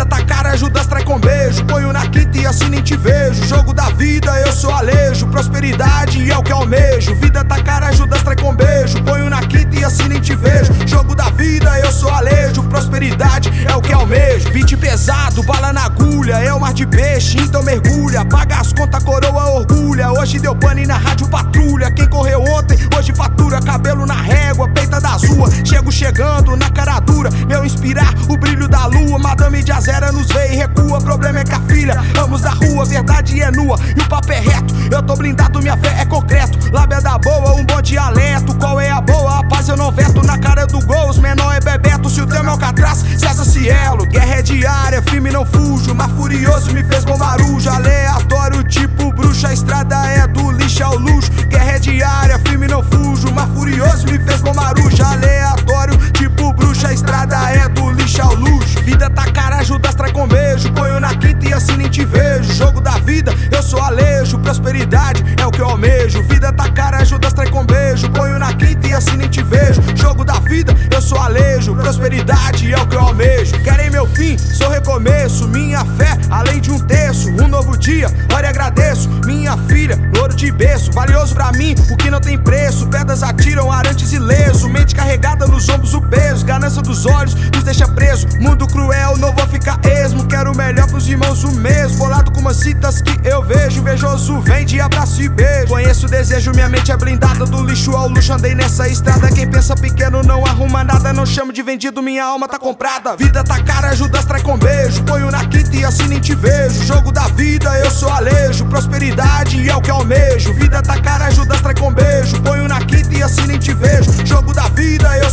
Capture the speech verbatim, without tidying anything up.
Vida tá cara, Judas trai com beijo. Ponho na quinta e assim nem te vejo. Jogo da vida, eu sou Alejo. Prosperidade é o que almejo. Vida tá cara, Judas trai com beijo. Ponho na quinta e assim nem te vejo. Jogo da vida, eu sou Alejo. Prosperidade é o que almejo. Beat pesado, bala na agulha. É o mar de peixe, então mergulha. Paga as contas, coroa orgulha. Hoje deu pane na rádio patrulha. Quem correu ontem, hoje fatura. Cabelo na régua, peita da rua. Chego chegando na cara dura. Meu inspirar, o brilho da lua. Madame de Azera nos vê e recua. Problema é que a filha, amos da rua. Verdade é nua e o papo é reto. Eu tô blindado, minha fé é concreto. Lábia da boa, um bom dialeto. Qual é a boa? A paz eu não veto. Na cara do gol, os menor é Bebeto. Se o tema é Alcatraz, César Cielo. Guerra é diária, firme não fujo. Mas furioso me fez bom barulho. Aleatório tipo bruxa. A estrada é do lixo ao luxo. Guerra é diária, firme não fujo. Mas furioso me fez bom barulho. Aleatório tipo bruxa. A estrada é do lixo ao luxo. Vida tá cara, Judas trai com beijo. Ponho na quinta e assim nem te vejo. Jogo da vida, eu sou Alejo. Prosperidade é o que eu almejo. Vida tá cara, Judas trai com beijo. Ponho na quinta e assim nem te vejo. Jogo da vida, eu sou Alejo. Prosperidade é o que eu almejo. Querem meu fim, sou recomeço. Minha fé, além de um terço. Um novo dia, ora e agradeço. Minha filha, louro de berço. Valioso pra mim, o que não tem preço. Pedras atiram, arantes ileso. Mente carregada nos ombros o peso. Ganância dos olhos, nos deixa preso. Mundo cruel, não vou ficar esmo. Quero o melhor pros irmãos o mesmo. Bolado com umas citas que eu vejo. Invejoso vem de abraço e beijo. Conheço o desejo, minha mente é blindada. Do lixo ao luxo, andei nessa estrada. Quem pensa pequeno não arruma nada. Não chamo de vendido, minha alma tá comprada. Vida tá cara, Judas trai com beijo. Ponho na quinta e assim nem te vejo. Jogo da vida, eu sou Alejo. Prosperidade é o que almejo. Vida tá cara, Judas trai com beijo. Ponho na quinta e assim nem te vejo. Jogo da vida, eu